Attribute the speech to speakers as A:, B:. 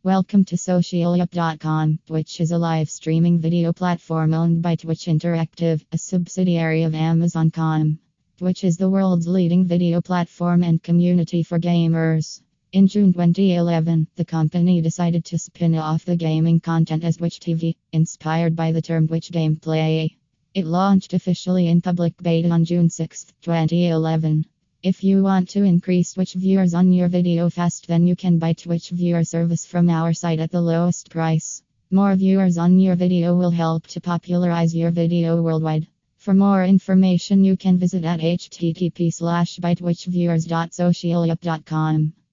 A: Welcome to Socialyup.com, which is a live streaming video platform owned by Twitch Interactive, a subsidiary of Amazon.com. Twitch is the world's leading video platform and community for gamers. In June 2011, the company decided to spin off the gaming content as Twitch TV, inspired by the term Twitch gameplay. It launched officially in public beta on June 6, 2011. If you want to increase Twitch viewers on your video fast, then you can buy Twitch viewer service from our site at the lowest price. More viewers on your video will help to popularize your video worldwide. For more information, you can visit at http://bytwitchviewers.socialyup.com.